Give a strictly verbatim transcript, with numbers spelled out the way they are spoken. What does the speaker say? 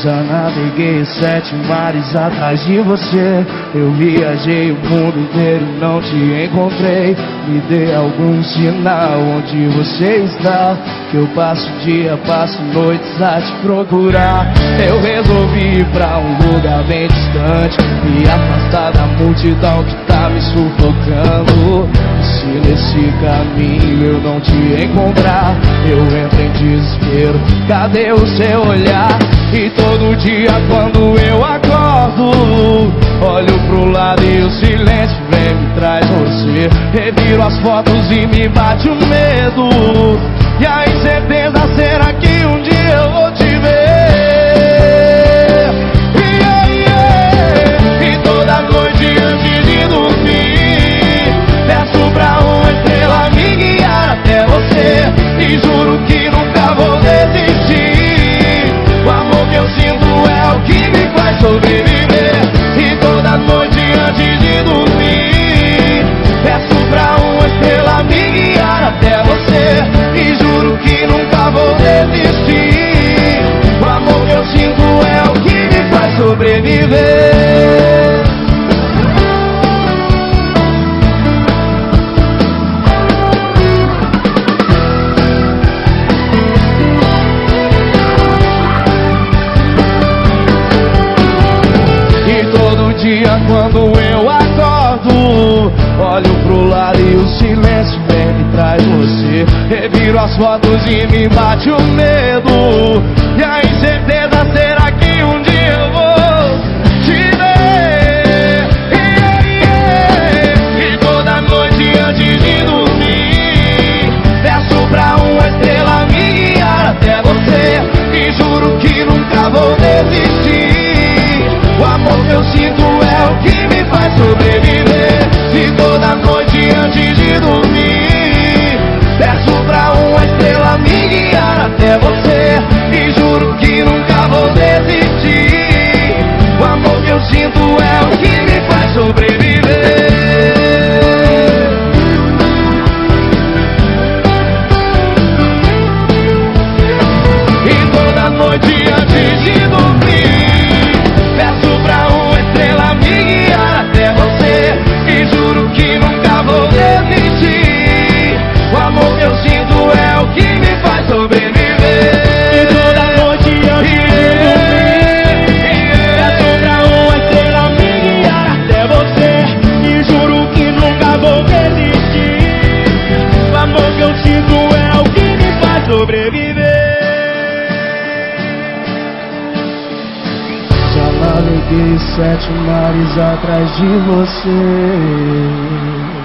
Já naveguei sete mares atrás de você. Eu viajei o mundo inteiro e não te encontrei. Me dê algum sinal onde você está, que eu passo dia, passo noites a te procurar. Eu resolvi ir pra um lugar bem distante, me afastar da multidão que tá me sufocando. E se nesse caminho eu não te encontrar, eu entro em desespero, cadê o seu olhar? E todo dia quando eu acordo, olho pro lado e o silêncio vem me traz você. Reviro as fotos e me bate o medo, e a incerteza, será que um dia eu vou te ver? Yeah, yeah. E toda noite antes de dormir, peço pra uma estrela me guiar até você, e juro que nunca vou desistir. O amor que eu sinto é o que me faz sobreviver. E toda noite antes de dormir, peço pra uma estrela me guiar até você, e juro que nunca vou desistir. O amor que eu sinto é o que me faz sobreviver. Quando eu acordo, olho pro lado e o silêncio vem me traz você. Reviro as fotos e me bate o medo, e a incerteza, será que um dia eu vou te ver? Yeah, yeah. E toda noite antes de dormir, peço pra uma estrela me guiar até você, e juro que nunca vou desistir. O amor que eu sinto é o que me faz sobreviver. E toda noite antes de dormir, peço pra uma estrela me guiar até você, e juro que nunca vou desistir. O amor que eu sinto é o que me faz sobreviver. E toda noite antes de dormir, peço pra uma estrela me guiar até você, e juro que nunca vou desistir. O amor que eu sinto é o que me faz sobreviver. E toda noite antes de dormir, peço pra uma estrela me guiar até você, e juro que nunca vou desistir. O amor que eu sinto é o que me faz sobreviver. Naveguei sete mares atrás de você.